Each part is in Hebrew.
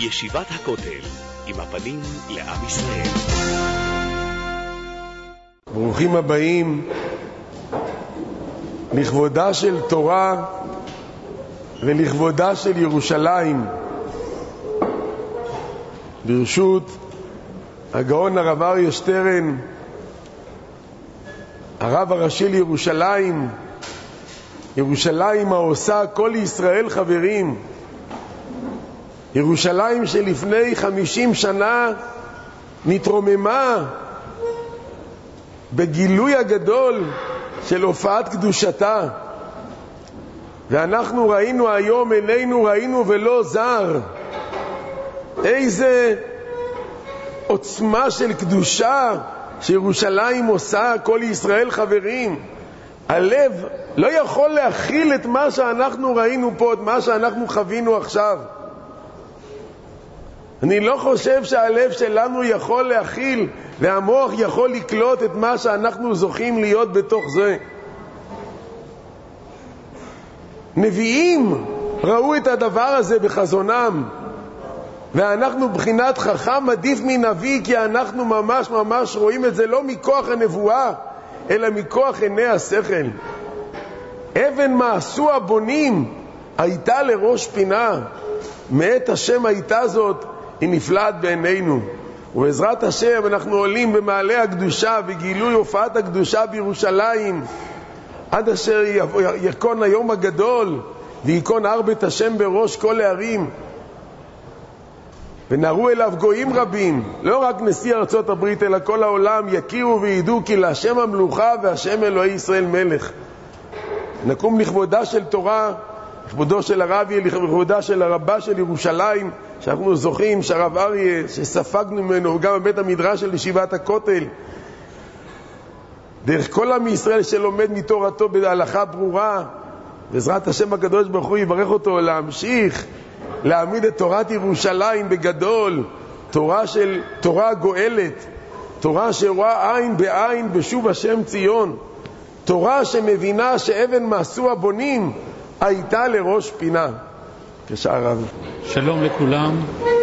ישיבת הכותל, עם הפנים לעם ישראל. ברוכים הבאים לכבודה של תורה ולכבודה של ירושלים. ברשות הגאון הרב אריה שטרן, הרב הראשי לירושלים, ירושלים העושה כל ישראל חברים, ירושלים שלפני 50 שנה נתרוממה בגילוי הגדול של הופעת קדושתה, ואנחנו ראינו היום אלינו, ראינו ולא זר, איזה עוצמה של קדושה שירושלים עושה כל ישראל חברים. הלב לא יכול להכיל את מה שאנחנו ראינו פה, את מה שאנחנו חווינו עכשיו. אני לא חושב שהלב שלנו יכול להכיל והמוח יכול לקלוט את מה שאנחנו זוכים להיות בתוך זה. נביאים ראו את הדבר הזה בחזונם, ואנחנו בחינת חכם עדיף מנביא, כי אנחנו ממש ממש רואים את זה לא מכוח הנבואה אלא מכוח עיני השכל. אבן מעשו הבונים הייתה לראש פינה, מאת השם הייתה זאת, היא נפלאת בעינינו. ובעזרת השם אנחנו עולים במעלה הקדושה וגילוי הופעת הקדושה בירושלים, עד אשר יקון היום הגדול ויקון הר בית השם בראש כל הערים, ונראו אליו גויים רבים, לא רק נשיא ארצות הברית אלא כל העולם, יכירו וידעו כי להשם המלוכה והשם אלוהי ישראל מלך. נקום לכבודה של תורה, לכבודו של הרבי, לכבודה של הרבה של ירושלים, שאנחנו זוכים שהרב אריה שספגנו ממנו גם בבית המדרש של ישיבת הכותל, דרך כל עם ישראל שלומד מתורתו בהלכה ברורה, בעזרת השם הקדוש ברוך הוא יברך אותו להמשיך להעמיד את תורת ירושלים בגדול, תורה גואלת, תורה שרואה עין בעין בשוב השם ציון, תורה שמבינה שאבן מעשו הבונים הייתה לראש פינה. כשעה רב. שלום לכולם.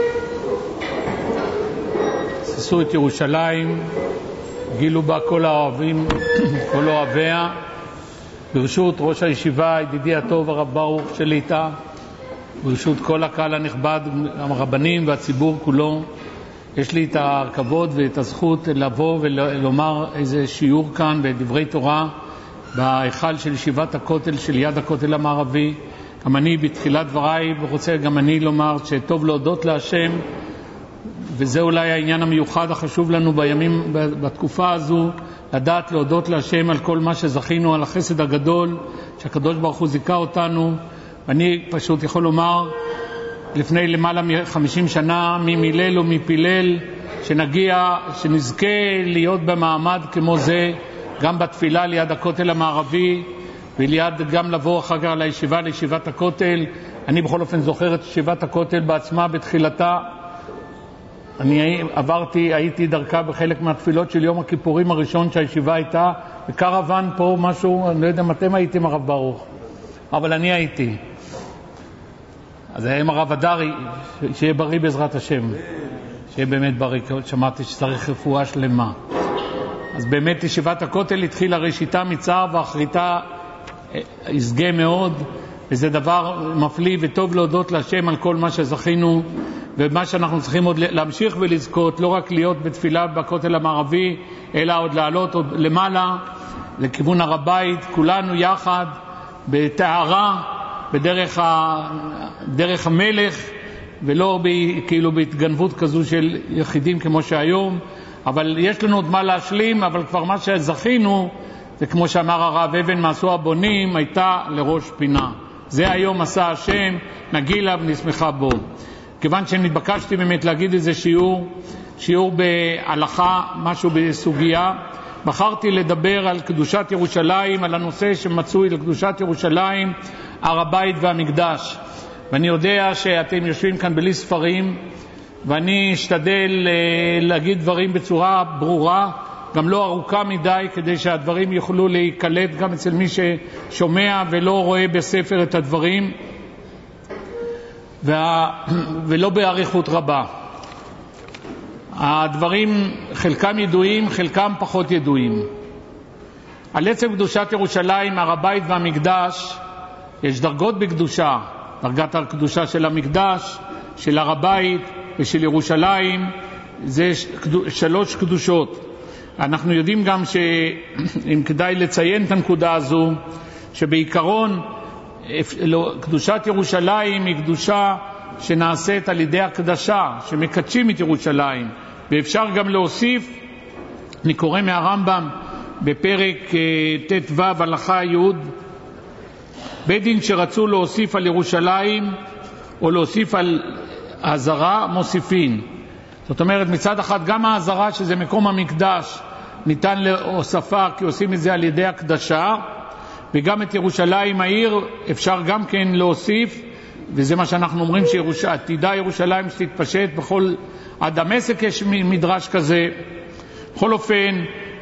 ששו את ירושלים, גילו בה כל האוהבים, כל אוהביה. ברשות ראש הישיבה, ידידי הטוב הרב ברוך שליטה, ברשות כל הקהל הנכבד, הרבנים והציבור כולו, יש לי את הכבוד ואת הזכות לבוא ולומר איזה שיעור כאן בדברי תורה בהיכל של ישיבת הכותל של יד הכותל המערבי. גם אני בתחילת דבריי רוצה גם אני לומר שטוב להודות להשם, וזה אולי העניין המיוחד החשוב לנו בימים, בתקופה הזו, לדעת להודות להשם על כל מה שזכינו, על החסד הגדול שהקדוש ברוך הוא זיכה אותנו. אני פשוט יכול לומר, לפני למעלה מ-50 שנה, מי מילל ומי פילל, שנזכה להיות במעמד כמו זה, גם בתפילה ליד הכותל המערבי, וליד גם לבוא אחר כך לישיבת הכותל. אני בכל אופן זוכר את ישיבת הכותל בעצמה בתחילתה. אני הייתי דרכה בחלק מהתפילות של יום הכיפורים הראשון שהישיבה הייתה, בקרוון פה משהו, אני לא יודע אם אתם הייתם הרב ברוך, אבל אני הייתי. אז היה עם הרב אדרי, שיהיה בריא בעזרת השם, שיהיה באמת בריא, שמעתי שצריך רפואה שלמה. אז באמת ישיבת הכותל התחילה ראשיתה מצער ואחריתה ישגה מאוד, וזה דבר מפליא וטוב להודות להשם על כל מה שזכינו, ומה שאנחנו צריכים עוד להמשיך ולזכות, לא רק להיות בתפילה בכותל המערבי, אלא עוד לעלות עוד למעלה לכיוון הר הבית, כולנו יחד בתארה, בדרך המלך, ולא כאילו בהתגנבות כזו של יחידים כמו שהיום. אבל יש לנו עוד מה להשלים, אבל כבר מה שזכינו זה כמו שאמר הרב, אבן מעשו הבונים הייתה לראש פינה. זה היום עשה השם, נגילה ונשמחה בו. כיוון שנתבקשתי באמת להגיד איזה שיעור בהלכה, משהו בסוגיה, בחרתי לדבר על קדושת ירושלים, על הנושא שמצוי לקדושת ירושלים, הר הבית והמקדש. ואני יודע שאתם יושבים כאן בלי ספרים, ואני אשתדל להגיד דברים בצורה ברורה, גם לא ארוכה מדי, כדי שהדברים יוכלו להיקלט גם אצל מי ששומע ולא רואה בספר את הדברים. ולא באריכות רבה. הדברים חלקם ידועים, חלקם פחות ידועים. על עצם קדושת ירושלים, הר הבית והמקדש, יש דרגות בקדושה. דרגת הקדושה של המקדש, של הר הבית ושל ירושלים, זה 3 קדושות. אנחנו יודעים גם שאם כדאי לציין את הנקודה הזו, שבעיקרון קדושת ירושלים היא קדושה שנעשית על ידי הקדשה, שמקדשים את ירושלים. ואפשר גם להוסיף, אני קורא מהרמב"ם בפרק ט"ו הלכה י', בית דין שרצו להוסיף על ירושלים או להוסיף על העזרה מוסיפין. זאת אומרת, מצד אחד גם העזרה שזה מקום המקדש ניתן להוספה, כי עושים את זה על ידי הקדשה, וגם את ירושלים העיר אפשר גם כן להוסיף, וזה מה שאנחנו אומרים, שעתידה ירושלים שתתפשט עד דמשק. יש מדרש כזה. בכל אופן,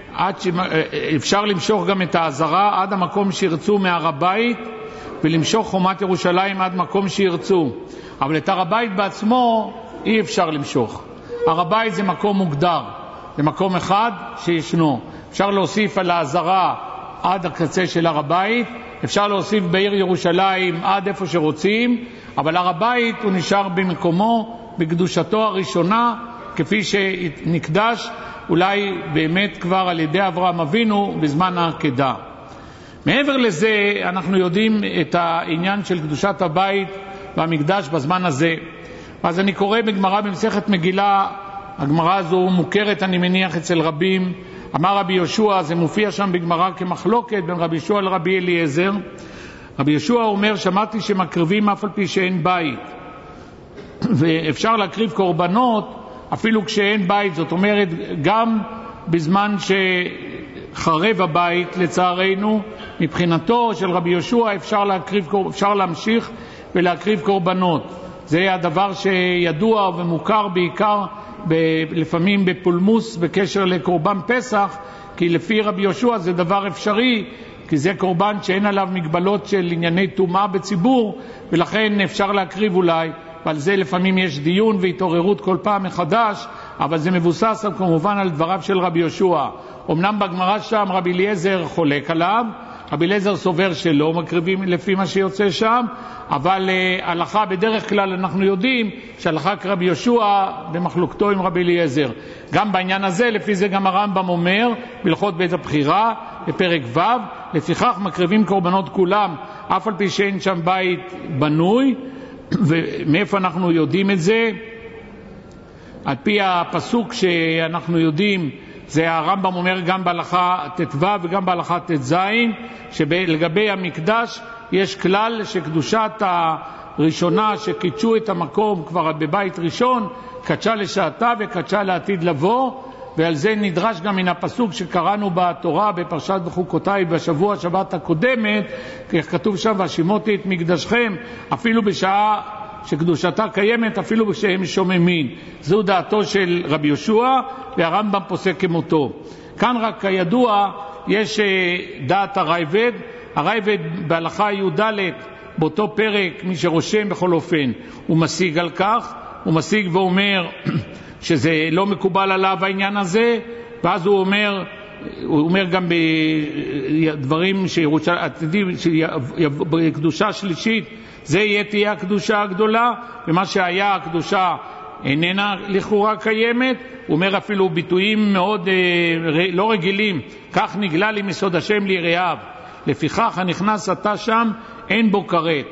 אפשר למשוך גם את העזרה עד המקום שירצו מהר הבית, ולמשוך חומת ירושלים עד מקום שירצו. אבל את הר הבית בעצמו אי אפשר למשוך. הר הבית זה מקום מוגדר, זה מקום אחד שישנו. אפשר להוסיף על העזרה עד הקצה של הר הבית, אפשר להוסיף בעיר ירושלים עד איפה שרוצים, אבל הר הבית הוא נשאר במקומו, בקדושתו הראשונה, כפי שנקדש אולי באמת כבר על ידי אברהם אבינו בזמן העקדה. מעבר לזה, אנחנו יודעים את העניין של קדושת הבית והמקדש בזמן הזה. אז אני קורא בגמרא במסכת מגילה, הגמרא הזו מוכרת אני מניח אצל רבים. אמר רבי יהושע, זה מופיע שם בגמרא כמחלוקת בין רבי יהושע לרבי אליעזר. רבי יהושע אומר, שמעתי שמקריבים אף על פי שאין בית, ואפשר להקריב קורבנות אפילו כשאין בית. זאת אומרת, גם בזמן שחרב הבית, לצערנו, מבחינתו של רבי יהושע אפשר להמשיך ולהקריב קורבנות. זה הדבר שידוע ומוכר בעיקר לפעמים בפולמוס בקשר לקורבן פסח, כי לפי רבי יהושע זה דבר אפשרי, כי זה קורבן שאין עליו מגבלות של ענייני טומאה בציבור, ולכן אפשר להקריב אולי, ועל זה לפעמים יש דיון והתעוררות כל פעם מחדש, אבל זה מבוסס כמובן על דבריו של רבי יהושע. אמנם בגמרא שם רבי אליעזר חולק עליו, רבי אליעזר סובר שלא מקריבים לפי מה שיוצא שם, אבל הלכה בדרך כלל אנחנו יודעים שהלכה כרבי יהושע במחלוקתו עם רבי אליעזר. גם בעניין הזה, לפי זה גם הרמב"ם אומר בהלכות בית הבחירה בפרק ו', לפיכך מקריבים קורבנות כולם אף על פי שאין שם בית בנוי. ומאיפה אנחנו יודעים את זה? על פי הפסוק שאנחנו יודעים, זה הרמב"ם אומר גם בהלכה ט"ו וגם בהלכה ט"ז, שלגבי המקדש יש כלל שקדושת הראשונה שקידשו את המקום כבר בבית ראשון, קדשה לשעתה וקדשה לעתיד לבוא, ועל זה נדרש גם מן הפסוק שקראנו בתורה בפרשת בחוקותיי בשבוע שבת הקודמת, כך כתוב שם, והשימותי את מקדשכם אפילו בשעה שקדושתה קיימת, אפילו כשהם שוממים. זו דעתו של רבי יהושע, והרמב"ם פוסק כמותו. כאן רק כידוע יש דעת הרייבד. הרייבד בהלכה י"ד באותו פרק, מי שרושם בכל אופן, הוא משיג על כך, הוא משיג ואומר שזה לא מקובל עליו העניין הזה, ואז הוא אומר גם בדברים בקדושה שלישית, זה תהיה הקדושה הגדולה, ומה שהיה הקדושה איננה לכאורה קיימת. הוא אומר אפילו ביטויים מאוד לא רגילים, כך נגלה לי מסוד השם ליראיו, לפיכך הנכנס אתה שם אין בו כרת.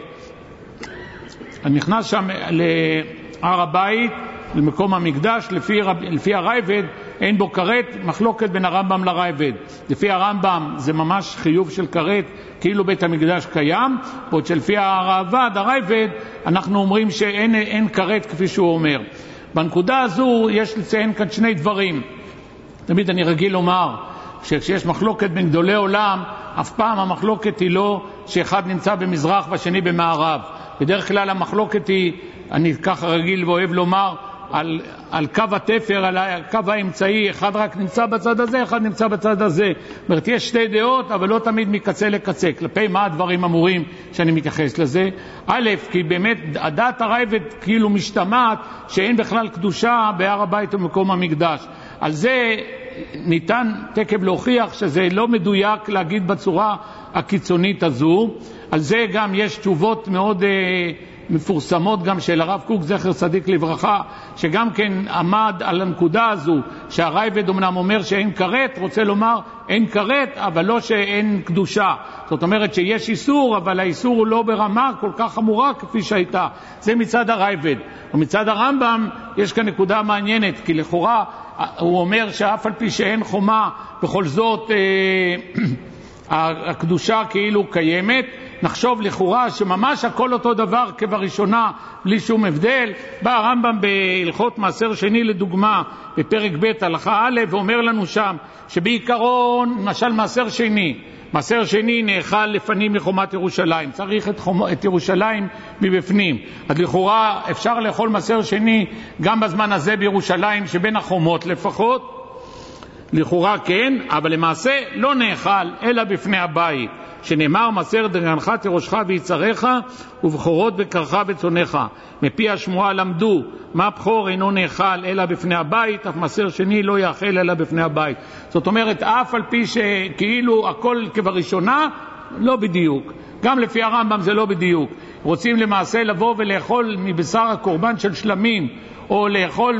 הנכנס שם להר הבית, למקום המקדש, לפי הרייבד אין בו כרת. מחלוקת בין הרמב"ם לרייבד. לפי הרמב"ם זה ממש חיוב של כרת, כאילו בית המקדש קיים, בעוד שלפי הרייבד אנחנו אומרים שאין כרת כפי שהוא אומר. בנקודה הזו יש לציין כאן שני דברים. תמיד אני רגיל לומר שכשיש מחלוקת בין גדולי עולם, אף פעם המחלוקת היא לא שאחד נמצא במזרח והשני במערב. בדרך כלל המחלוקת היא, אני ככה רגיל ואוהב לומר, על קו התפר, על הקו האמצעי, אחד רק נמצא בצד הזה, אחד נמצא בצד הזה. זאת אומרת, יש שתי דעות, אבל לא תמיד מקצה לקצה. כלפי מה הדברים אמורים שאני מתייחס לזה? א', כי באמת הדעת הרייבד כאילו משתמעת שאין בכלל קדושה בהר הבית ומקום המקדש. על זה ניתן תקף להוכיח שזה לא מדויק להגיד בצורה הקיצונית הזו. על זה גם יש תשובות מאוד מפורסמות גם של הרב קוק זכר צדיק לברכה, שגם כן עמד על הנקודה הזו שהרייבד אמנם אומר שאין כרת, רוצה לומר אין כרת אבל לא שאין קדושה. זאת אומרת שיש איסור, אבל האיסור הוא לא ברמה כל כך חמורה כפי שהייתה. זה מצד הרייבד. ומצד הרמב"ם יש כאן נקודה מעניינת, כי לכאורה הוא אומר שאף על פי שאין חומה בכל זאת הקדושה כאילו קיימת. נחשוב לכאורה שממש הכל אותו דבר כבראשונה בלי שום הבדל. בא הרמב"ם בהלכות מעשר שני לדוגמה בפרק ב' הלכה א' ואומר לנו שם שבעיקרון למשל מעשר שני נאכל לפנים מחומת ירושלים, צריך את ירושלים מבפנים. אז לכאורה אפשר לאכול מעשר שני גם בזמן הזה בירושלים שבין החומות לפחות, לכאורה כן, אבל למעשה לא נאכל אלא בפני הבית, שנאמר מעשר דגנך תירושך ויצריך ובכורות בקרך בצונך. מפי השמועה למדו מה בכור אינו נאכל אלא בפני הבית, אף מעשר שני לא יאכל אלא בפני הבית. זאת אומרת אף על פי שכאילו הכל כבראשונה, לא בדיוק. גם לפי הרמב"ם זה לא בדיוק. רוצים למעשה לבוא ולאכול מבשר הקורבן של שלמים או לאכול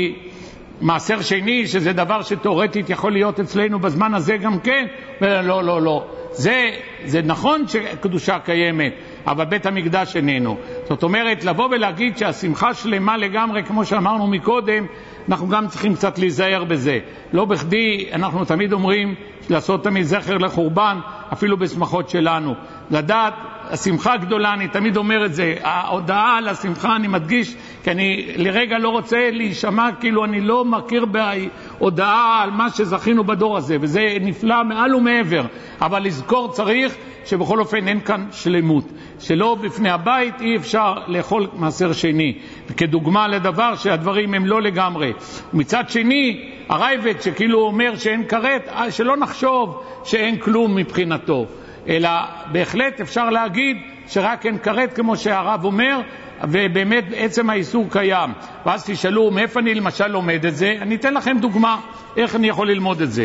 מעשר שני, שזה דבר שתיאורטית יכול להיות אצלנו בזמן הזה גם כן, לא. זה נכון שקדושה קיימת, אבל בית המקדש איננו. זאת אומרת, לבוא ולהגיד שהשמחה שלמה לגמרי, כמו שאמרנו מקודם, אנחנו גם צריכים קצת להיזהר בזה. לא בכדי אנחנו תמיד אומרים לעשות תמיד זכר לחורבן, אפילו בשמחות שלנו. לדעת, השמחה גדולה, אני תמיד אומר את זה, ההודעה על השמחה אני מדגיש, כי אני לרגע לא רוצה להישמע כאילו אני לא מכיר בהודעה על מה שזכינו בדור הזה, וזה נפלא מעל ומעבר, אבל לזכור צריך שבכל אופן אין כאן שלמות, שלא בפני הבית אי אפשר לאכול מעשר שני, כדוגמה לדבר שהדברים הם לא לגמרי. מצד שני, הרייבד שכאילו אומר שאין כרת, שלא נחשוב שאין כלום מבחינתו, אלא בהחלט אפשר להגיד שרק אין כרת כמו שהרב אומר, ובאמת עצם האיסור קיים. ואז תשאלו מאיפה אני למשל לומד את זה, אני אתן לכם דוגמה איך אני יכול ללמוד את זה.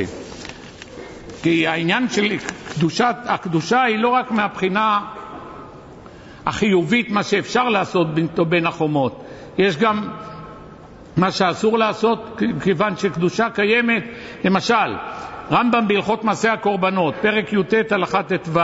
כי העניין של הקדושה היא לא רק מהבחינה החיובית, מה שאפשר לעשות בין החומות, יש גם מה שאסור לעשות כיוון שקדושה קיימת. למשל רמב"ם בהלכות מעשה הקורבנות פרק י"ט הלכה ט"ו,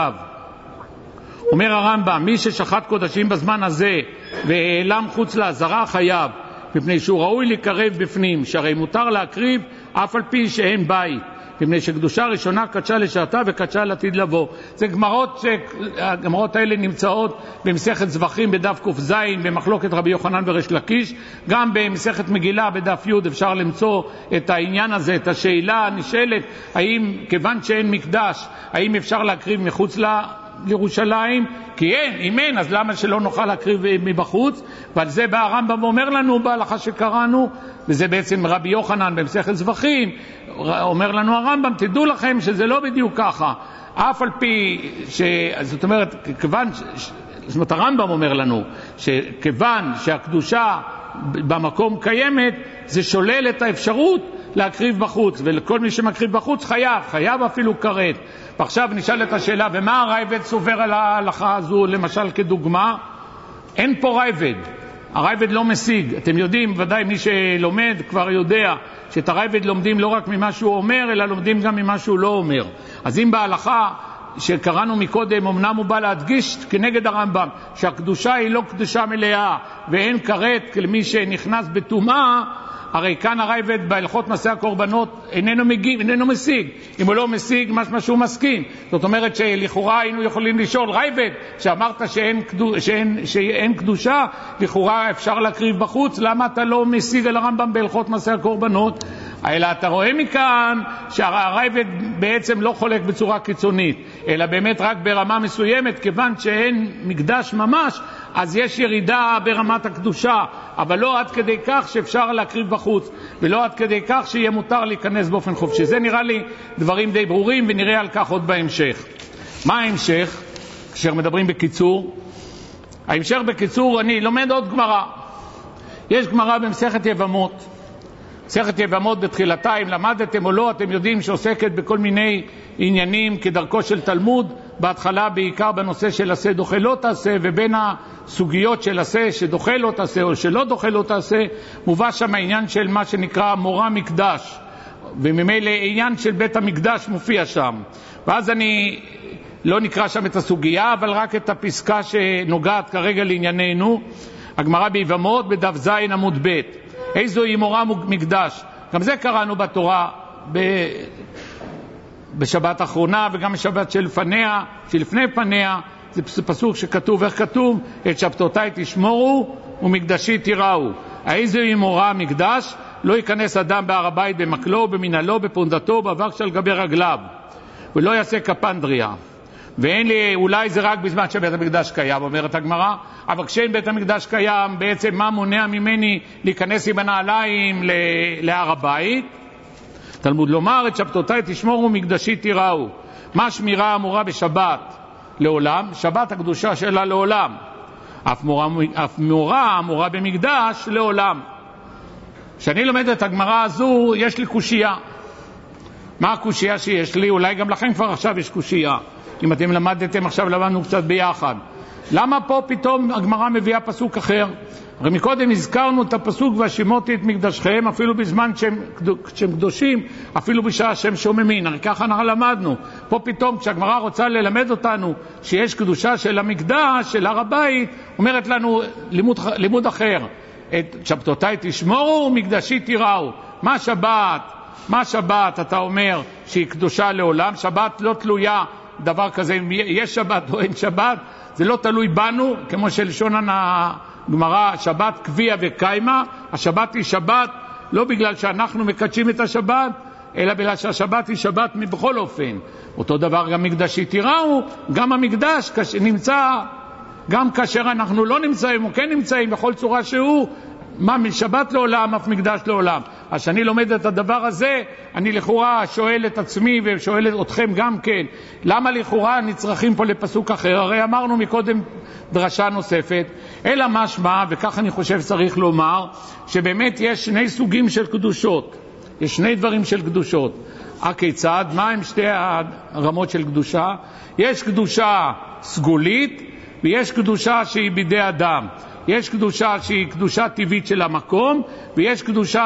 אומר הרמב"ם מי ששחט קודשים בזמן הזה והעלם חוץ לעזרה חייב, מפני שהוא ראוי לקרב בפנים, שהרי מותר להקריב אף על פי שאין בית, מפני שקדושה ראשונה קדשה לשעתה וקדשה לעתיד לבוא. זה הגמרות האלה נמצאות במסכת זבחים בדף ק"ז במחלוקת רבי יוחנן וריש לקיש, גם במסכת מגילה בדף י' אפשר למצוא את העניין הזה, את השאלה הנשאלת האם כיוון שאין מקדש האם אפשר להקריב מחוץ לירושלים, כי אם אין אז למה שלא נוכל להקריב מבחוץ. ועל זה בא הרמב"ם ואומר לנו בהלכה שקראנו, וזה בעצם רבי יוחנן במסכת זבחים, אומר לנו הרמב"ם תדעו לכם שזה לא בדיוק ככה, אף על פי זאת אומרת זאת אומרת הרמב"ם אומר לנו שכיוון שהקדושה במקום קיימת, זה שולל את האפשרות להקריב בחוץ, ולכל מי שמקריב בחוץ חייב אפילו כרת. ועכשיו נשאל את השאלה, ומה הרייבד סובר על ההלכה הזו? למשל כדוגמה, אין פה רייבד, הרייבד לא משיג. אתם יודעים, ודאי מי שלומד כבר יודע שאת הרייבד לומדים לא רק ממה שהוא אומר, אלא לומדים גם ממה שהוא לא אומר. אז אם בהלכה שקראנו מקודם, אמנם הוא בא להדגיש כנגד הרמב"ם שהקדושה היא לא קדושה מלאה ואין כרת למי שנכנס בטומאה, הרי כאן הרייבד בהלכות מעשה הקורבנות איננו משיג. אם הוא לא משיג, משמע שהוא מסכים. זאת אומרת שלכאורה היינו יכולים לשאול, רייבד שאמרת שאין קדושה, לכאורה אפשר להקריב בחוץ, למה אתה לא משיג על הרמב"ם בהלכות מעשה הקורבנות? אלא אתה רואה מכאן שהרייבד בעצם לא חולק בצורה קיצונית, אלא באמת רק ברמה מסוימת, כיוון שאין מקדש ממש, אז יש ירידה ברמת הקדושה, אבל לא עד כדי כך שאפשר להקריב בחוץ, ולא עד כדי כך שיהיה מותר להיכנס באופן חופשי. זה נראה לי דברים די ברורים, ונראה על כך עוד בהמשך. מה ההמשך? כאשר מדברים בקיצור, ההמשך בקיצור, אני לומד עוד גמרא. יש גמרא במסכת יבמות. מסכת יבמות בתחילתה, אם למדתם או לא, אתם יודעים שעוסקת בכל מיני עניינים כדרכו של תלמוד, בהתחלה בעיקר בנושא של עשה דוחה לא תעשה, ובין הסוגיות של עשה שדוחה לא תעשה או שלא דוחה לא תעשה, מובא שם העניין של מה שנקרא מורה מקדש, וממילא עניין של בית המקדש מופיע שם. ואז אני לא נקרא שם את הסוגיה, אבל רק את הפסקה שנוגעת כרגע לענייננו. הגמרא ביבמות בדף ז עמוד ב', איזו היא מורה מקדש. גם זה קראנו בתורה בשבת האחרונה, וגם בשבת שלפני פניה. זה פסוק שכתוב, איך כתוב? את שבתותיי תשמורו ומקדשי תיראו. איזו היא מורה מקדש? לא ייכנס אדם בהר הבית במקלו, במנהלו, בפונדתו, באבק שעל גבי רגליו, ולא יעשה קפנדריה. ואין לי, אולי זה רק בזמן שבית המקדש קיים, אומרת הגמרא, אבל כשאין בית המקדש קיים, בעצם מה מונע ממני להיכנס עם הנעליים להר הבית? תלמוד לומר, את שבתותיי תשמורו מקדשי תיראו. מה שמירה אמורה בשבת? לעולם, שבת הקדושה שלה לעולם. אף מורה אמורה במקדש לעולם. כשאני לומד את הגמרא הזו, יש לי קושייה. מה הקושייה שיש לי? אולי גם לכם כבר עכשיו יש קושייה. אם אתם למדתם עכשיו, למדנו קצת ביחד. למה פה פתאום הגמרא מביאה פסוק אחר? הרי מקודם הזכרנו את הפסוק והשימותי את מקדשכם, אפילו בזמן שהם קדושים, אפילו בשעה שהם שוממים. הרי ככה אנחנו למדנו. פה פתאום כשהגמרא רוצה ללמד אותנו שיש קדושה של המקדש, של הר הבית, אומרת לנו לימוד אחר. את שבתותיי תשמורו ומקדשי תיראו. מה שבת? מה שבת אתה אומר שהיא קדושה לעולם? שבת לא תלויה דבר כזה, אם יש שבת או אין שבת, זה לא תלוי בנו, כמו שלשון הגמרא, שבת קביעה וקיימה. השבת היא שבת לא בגלל שאנחנו מקדשים את השבת, אלא בגלל שהשבת היא שבת בכל אופן. אותו דבר גם מקדשי תיראו, גם המקדש נמצא, גם כאשר אנחנו לא נמצאים או כן נמצאים בכל צורה שהוא, מה משבת לעולם, אף מקדש לעולם. אז שאני לומד את הדבר הזה, אני לכאורה שואל את עצמי ושואל אתכם גם כן, למה לכאורה נצרכים פה לפסוק אחר? הרי אמרנו מקודם דרשה נוספת, אלא משמע, וכך אני חושב צריך לומר, שבאמת יש שני סוגים של קדושות, יש שני דברים של קדושות. הכיצד? מה הם שתי הרמות של קדושה? יש קדושה סגולית ויש קדושה שהיא בידי אדם. יש קדושה שהיא קדושה טבעית של המקום, ויש קדושה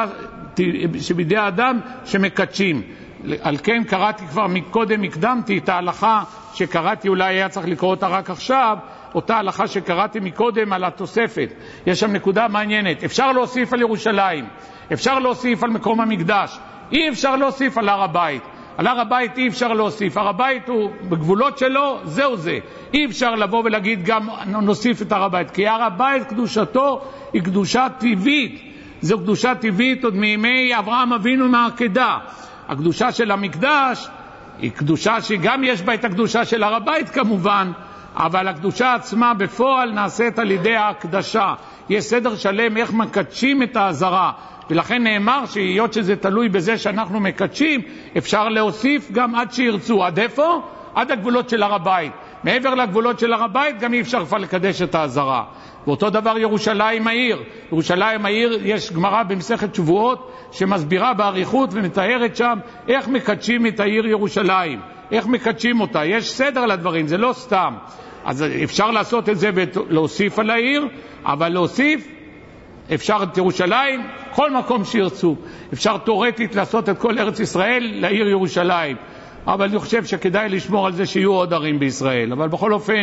שבידי האדם שמקדשים. על כן קראתי כבר מקודם, הקדמתי את ההלכה שקראתי, אולי היה צריך לקרוא אותה רק עכשיו, אותה הלכה שקראתי מקודם על התוספת. יש שם נקודה מעניינת. אפשר להוסיף על ירושלים, אפשר להוסיף על מקום המקדש, אי אפשר להוסיף על הר הבית. על הר הבית אי אפשר להוסיף, הר הבית הוא בגבולות שלו, זהו זה. אי אפשר לבוא ולהגיד גם נוסיף את הר הבית, כי הר הבית קדושתו היא קדושה טבעית. זו קדושה טבעית עוד מימי אברהם אבינו מהעקדה. הקדושה של המקדש היא קדושה שגם יש בה את הקדושה של הר הבית כמובן, אבל הקדושה עצמה בפועל נעשית על ידי ההקדשה. יש סדר שלם איך מקדשים את העזרה, ולכן נאמר שהיות שזה תלוי בזה שאנחנו מקדשים, אפשר להוסיף גם עד שירצו. עד איפה? עד הגבולות של הר הבית. מעבר לגבולות של הר הבית גם אי אפשר כבר לקדש את העזרה. ואותו דבר ירושלים העיר. ירושלים העיר, יש גמרא במסכת שבועות שמסבירה באריכות ומתארת שם איך מקדשים את העיר ירושלים, איך מקדשים אותה. יש סדר לדברים, זה לא סתם. אז אפשר לעשות את זה ולהוסיף על העיר, אבל להוסיף אפשר את ירושלים, כל מקום שירצו. אפשר תיאורטית לעשות את כל ארץ ישראל לעיר ירושלים, אבל אני חושב שכדאי לשמור על זה שיהיו עוד ערים בישראל. אבל בכל אופן,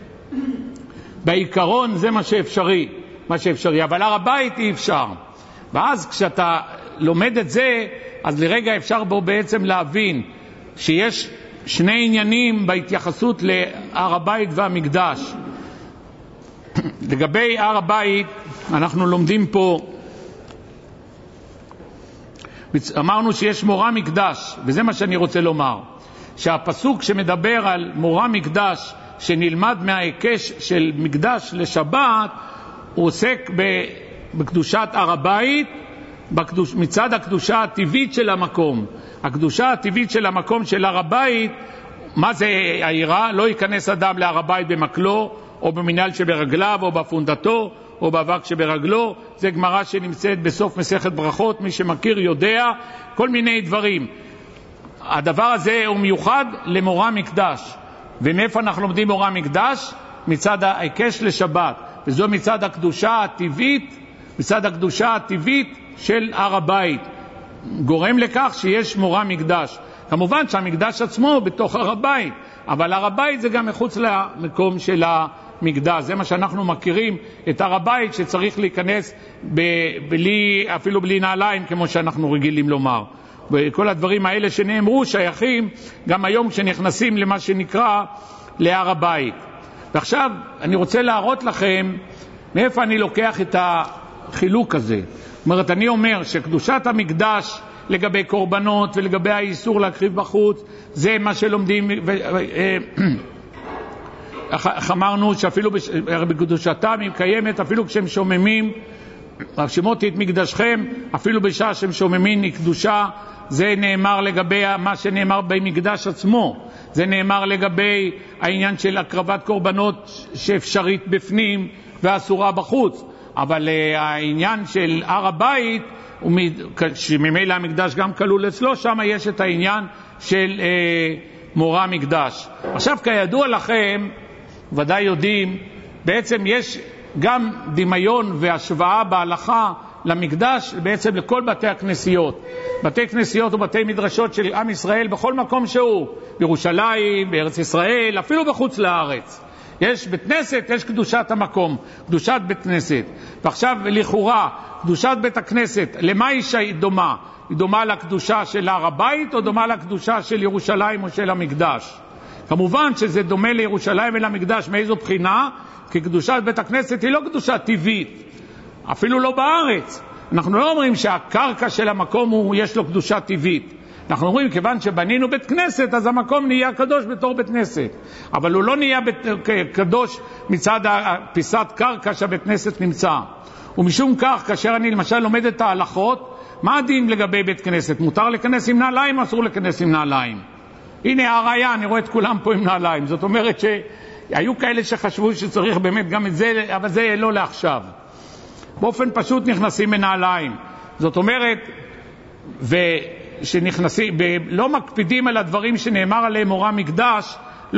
בעיקרון זה מה שאפשרי, אבל הר הבית אי אפשר. ואז כשאתה לומד את זה, אז לרגע אפשר בו בעצם להבין שיש שני עניינים בהתייחסות להר הבית והמקדש. לגבי הר הבית, אנחנו לומדים פה, אמרנו שיש מורה מקדש, וזה מה שאני רוצה לומר, שהפסוק שמדבר על מורה מקדש שנלמד מההיקש של מקדש לשבת, הוא עוסק בקדושת הר הבית, מצד הקדושה הטבעית של המקום. הקדושה הטבעית של המקום של הר הבית, מה זה העירה? לא ייכנס אדם להר הבית במקלו, או במנהל שברגליו, או בפונדתו, או באבק שברגלו. זה גמרא שנמצאת בסוף מסכת ברכות, מי שמכיר יודע, כל מיני דברים. הדבר הזה הוא מיוחד למורא מקדש. ומאיפה אנחנו לומדים מורא מקדש? מצד ההיקש לשבת. וזו מצד הקדושה הטבעית, מצד הקדושה הטבעית של הר הבית. גורם לכך שיש מורא מקדש. כמובן שהמקדש עצמו בתוך הר הבית, אבל הר הבית זה גם מחוץ למקום של המקדש. זה מה שאנחנו מכירים את הר הבית, שצריך להיכנס אפילו בלי נעליים, כמו שאנחנו רגילים לומר. וכל הדברים האלה שנאמרו שייכים גם היום כשנכנסים למה שנקרא להר הבית. ועכשיו אני רוצה להראות לכם מאיפה אני לוקח את החילוק הזה. זאת אומרת, אני אומר שקדושת המקדש לגבי קורבנות ולגבי האיסור להקריב בחוץ, זה מה שלומדים. אמרנו שאפילו בקדושתם היא קיימת, אפילו כשהם שוממים, שמותי את מקדשכם, אפילו בשעה שהם שוממים היא קדושה. זה נאמר לגבי מה שנאמר במקדש עצמו. זה נאמר לגבי העניין של הקרבת קורבנות שאפשרית בפנים ואסורה בחוץ. אבל העניין של הר הבית, שממילא המקדש גם כלול אצלו, שם יש את העניין של מורא מקדש. עכשיו, כידוע לכם, ודאי יודעים, בעצם יש גם דמיון והשוואה בהלכה למקדש, בעצם לכל בתי הכנסיות. בתי כנסיות ובתי מדרשות של עם ישראל בכל מקום שהוא, בירושלים, בארץ ישראל, אפילו בחוץ לארץ. יש בית כנסת, יש קדושת המקום, קדושת בית כנסת. ועכשיו לכאורה, קדושת בית הכנסת, למה היא דומה? היא דומה לקדושה של הר הבית או דומה לקדושה של ירושלים או של המקדש? כמובן שזה דומה לירושלים ולמקדש. מאיזו בחינה? כי קדושת בית הכנסת היא לא קדושה טבעית, אפילו לא בארץ. אנחנו לא אומרים שהקרקע של המקום יש לו קדושה טבעית. אנחנו אומרים, כיוון שבנינו בית כנסת, אז המקום נהיה קדוש בתור בית כנסת. אבל הוא לא נהיה קדוש מצד פיסת קרקע שהבית כנסת נמצא. ומשום כך, כאשר אני למשל לומד את ההלכות, מה הדין לגבי בית כנסת? מותר לכנס עם נעליים או אסור לכנס עם נעליים? הנה הראיה, אני רואה את כולם פה עם נעליים. זאת אומרת שהיו כאלה שחשבו שצריך באמת גם את זה, אבל זה לא לעכשיו. באופן פשוט נכנסים בנעליים. זאת אומרת, שנכנסים, לא מקפידים על הדברים שנאמר עליהם מורא מקדש,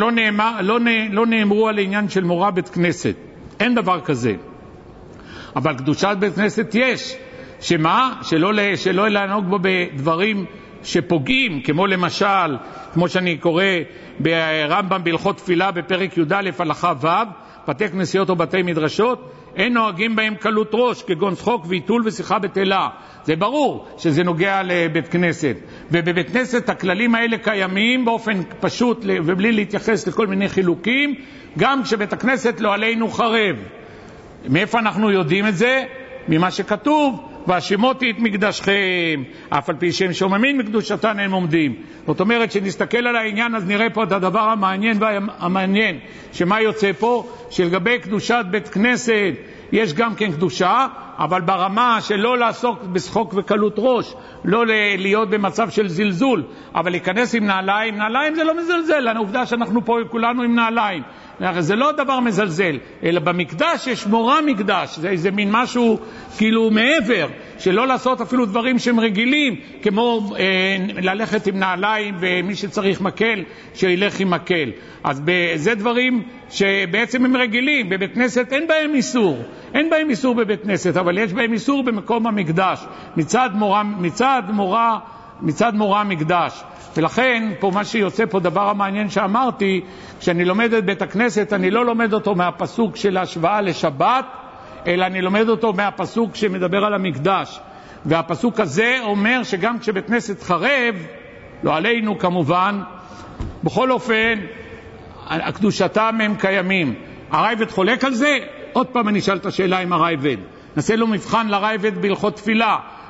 לא נאמרו על העניין של מורא בית כנסת. אין דבר כזה. אבל קדושת בית כנסת יש. שמה? שלא לענוג בו בדברים שפוגעים, כמו למשל, כמו שאני קורא ברמב"ם בהלכות תפילה בפרק י"א הלכה ו', בתי כנסיות או בתי מדרשות, אין נוהגים בהם קלות ראש, כגון צחוק ועיתול ושיחה בטלה. זה ברור שזה נוגע לבית כנסת. ובבית כנסת הכללים האלה קיימים באופן פשוט ובלי להתייחס לכל מיני חילוקים, גם כשבית הכנסת לא עלינו חרב. מאיפה אנחנו יודעים את זה? ממה שכתוב, והשימותי את מקדשכם, אף על פי שהם שוממים מקדושתן הם עומדים. זאת אומרת, שנסתכל על העניין, אז נראה פה את הדבר המעניין, שמה יוצא פה? שלגבי קדושת בית כנסת יש גם כן קדושה, אבל ברמה של לא לעסוק בשחוק וקלות ראש, לא להיות במצב של זלזול, אבל להיכנס עם נעליים. נעליים זה לא מזלזל, העובדה שאנחנו פה כולנו עם נעליים, זה לא דבר מזלזל, אלא במקדש יש מורא מקדש, זה מין משהו כאילו מעבר, שלא לעשות אפילו דברים שהם רגילים, כמו ללכת עם נעליים, ומי שצריך מקל, שילך עם מקל. אז זה דברים שבעצם הם רגילים. בבית כנסת אין בהם איסור, אין בהם איסור בבית כנסת, אבל יש בהם איסור במקום המקדש, מצד מורא מקדש. ולכן פה מה שיוצא פה, דבר המעניין שאמרתי, כשאני לומד את בית הכנסת, אני לא לומד אותו מהפסוק של ההשוואה לשבת, אלא אני לומד אותו מהפסוק שמדבר על המקדש. והפסוק הזה אומר שגם כשבית כנסת חרב, לא עלינו כמובן, בכל אופן הקדושתם הם קיימים. הרייבד חולק על זה? עוד פעם אני אשאל את השאלה עם הרייבד, נעשה לו מבחן לרייבד בהלכות תפילה.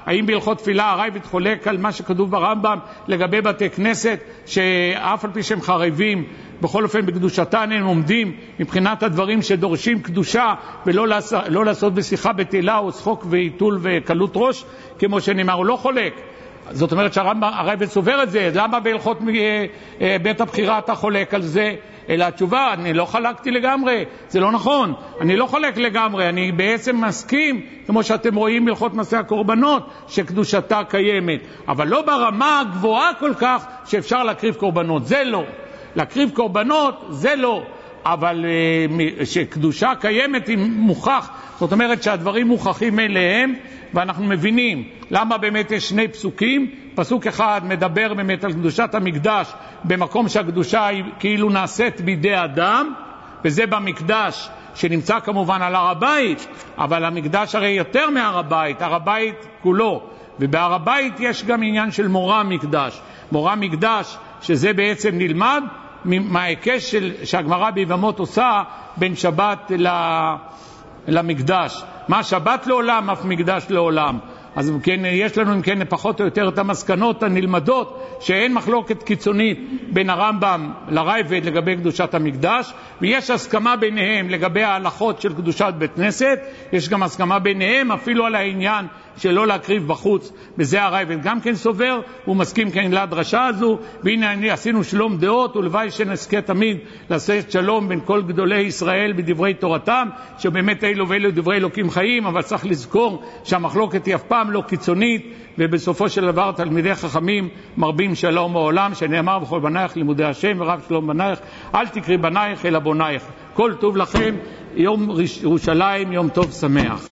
האם בהלכות תפילה הרייבד חולק על מה שכתוב ברמב"ם לגבי בתי כנסת, שאף על פי שהם חרבים, בכל אופן בקדושתן הם עומדים מבחינת הדברים שדורשים קדושה, ולא לעשות בשיחה בטלה או שחוק ועיתול וקלות ראש, כמו שנאמר, הוא לא חולק. זאת אומרת שהרייבד סובר את זה, למה בהלכות בית הבחירה אתה חולק על זה? אלא התשובה, אני לא חלקתי לגמרי, זה לא נכון, אני לא חולק לגמרי, אני בעצם מסכים, כמו שאתם רואים בהלכות מעשה הקורבנות, שקדושתה קיימת, אבל לא ברמה הגבוהה כל כך שאפשר להקריב קורבנות, זה לא. להקריב קורבנות, זה לא. אבל שקדושה קיימת היא מוכח, זאת אומרת שהדברים מוכחים אליהם, ואנחנו מבינים למה באמת יש שני פסוקים. פסוק אחד מדבר באמת על קדושת המקדש במקום שהקדושה היא כאילו נעשית בידי אדם, וזה במקדש שנמצא כמובן על הר הבית, אבל המקדש הרי יותר מהר הבית, הר הבית כולו, ובהר הבית יש גם עניין של מורה מקדש. מורה מקדש שזה בעצם נלמד מההיקש שהגמרא ביבמות עושה בין שבת למקדש. מה שבת לעולם, אף מקדש לעולם. אז כן, יש לנו כן פחות או יותר את המסקנות הנלמדות, שאין מחלוקת קיצונית בין הרמב"ם לרייבד לגבי קדושת המקדש, ויש הסכמה ביניהם לגבי ההלכות של קדושת בית כנסת, יש גם הסכמה ביניהם אפילו על העניין שלא להקריב בחוץ, בזה הרייבד גם כן סובר, הוא מסכים כן לדרשה הזו. והנה עשינו שלום דעות, ולוואי שנזכה תמיד לעשות שלום בין כל גדולי ישראל בדברי תורתם, שבאמת אלו ואלו דברי אלוקים חיים, אבל צריך לזכור שהמחלוקת היא אף פעם לא קיצונית, ובסופו של דבר תלמידי חכמים מרבים שלום בעולם, שנאמר בכל בנייך לימודי השם ורב שלום בנייך, אל תקרי בנייך אלא בונייך. כל טוב לכם, יום ירושלים, יום טוב שמח.